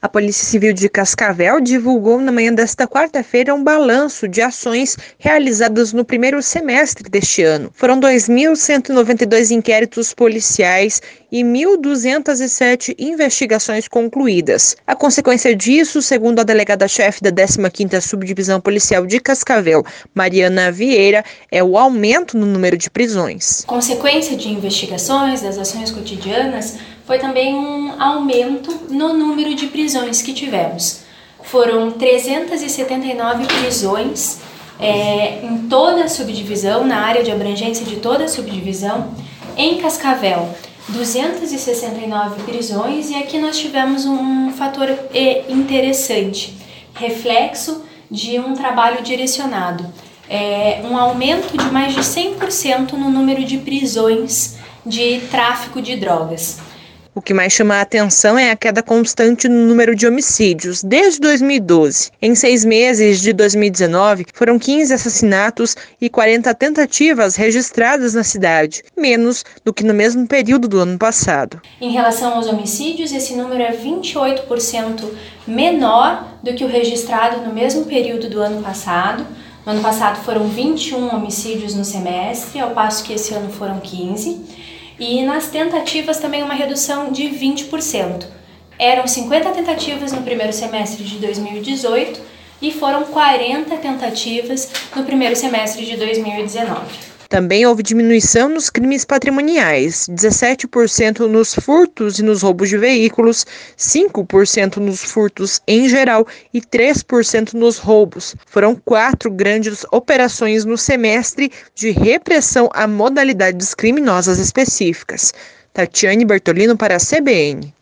A Polícia Civil de Cascavel divulgou na manhã desta quarta-feira um balanço de ações realizadas no primeiro semestre deste ano. Foram 2.192 inquéritos policiais e 1.207 investigações concluídas. A consequência disso, segundo a delegada-chefe da 15ª Subdivisão Policial de Cascavel, Mariana Vieira, é o aumento no número de prisões. Consequência de investigações das ações cotidianas foi também um aumento no número de prisões que tivemos. Foram 379 prisões em toda a subdivisão, na área de abrangência de toda a subdivisão. Em Cascavel, 269 prisões, e aqui nós tivemos um fator interessante, reflexo de um trabalho direcionado. Um aumento de mais de 100% no número de prisões de tráfico de drogas. O que mais chama a atenção é a queda constante no número de homicídios desde 2012. Em 6 meses de 2019, foram 15 assassinatos e 40 tentativas registradas na cidade, menos do que no mesmo período do ano passado. Em relação aos homicídios, esse número é 28% menor do que o registrado no mesmo período do ano passado. No ano passado foram 21 homicídios no semestre, ao passo que esse ano foram 15. E nas tentativas também uma redução de 20%. Eram 50 tentativas no primeiro semestre de 2018 e foram 40 tentativas no primeiro semestre de 2019. Também houve diminuição nos crimes patrimoniais, 17% nos furtos e nos roubos de veículos, 5% nos furtos em geral e 3% nos roubos. Foram 4 grandes operações no semestre de repressão a modalidades criminosas específicas. Tatiane Bertolino para a CBN.